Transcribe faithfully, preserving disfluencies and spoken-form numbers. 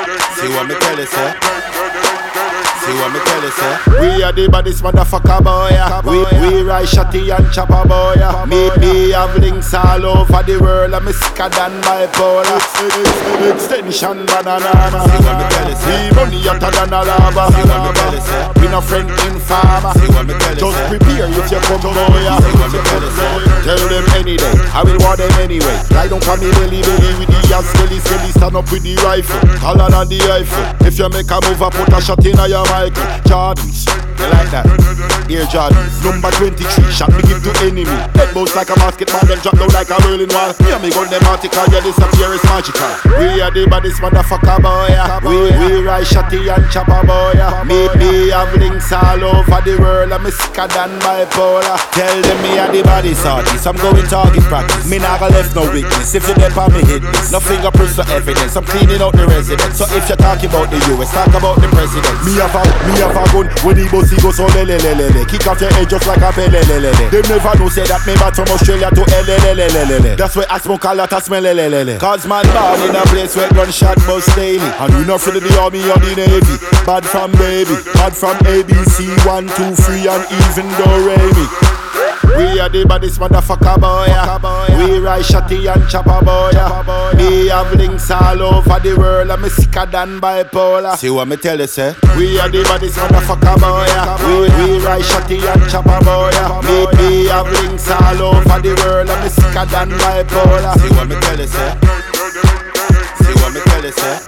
See what me tell you, sir? See what me tell you, sir? We are the baddest motherfucker, boy. We, we ride shotty and chopper, boy. Me, me have links all over the world. I'm sicker than bipolar. Extension banana. See what me tell you, sir? We money hotter than a lava. See what me tell you, sir? We no friend in farmer. See what me tell you, sir? Just prepare if you come, boy. See what me tell you, sir? Tell them any day, I will want them anyway. Lie down for me belly belly with the ass skelly skelly. Stand up with the rifle, taller than the rifle. If you make a move, I put a shot in your Michael Jordans. You like that? Air Jordans. Number twenty-three, shot me give to enemy. Head bounce like a basketball, then drop down like a rolling wall. Me and me gun them article, yeah, disappear is magical. We are the baddest motherfucker, boy. We, we ride shotty and chopper, boy. Me, me have links all over the world. I'm sicker than bipolar. Tell them me are the baddest artist. I'm going target practice. Me not gonna left no weakness. If you dip on me hit this, no fingerprints, no evidence. I'm cleaning out the residence. So if you're talking about the U S, talk about the president. Me have a, me have a gun when the bossy go so lele lele lele. Kick off your head just like a pele lele lele. They never know say that me back from Australia to L L L L L. That's why I smoke a lot of smell lele lele. Cause man born in a place where gunshot bust daily. And we not afraid of the army or the navy. Bad from baby, bad from A B C, one, two, three and even though Remy. We are the baddest motherfucker, boy. We ride shotty and chopper, boy. We have links all over the world. I'm sicker than bipolar. See what me tell you, sir? We are the baddest motherfucker, boy. We, we ride shotty and chopper, boy. We, we have links all over the world. I'm sicker than bipolar. See what me tell you, sir? See what me tell you, sir?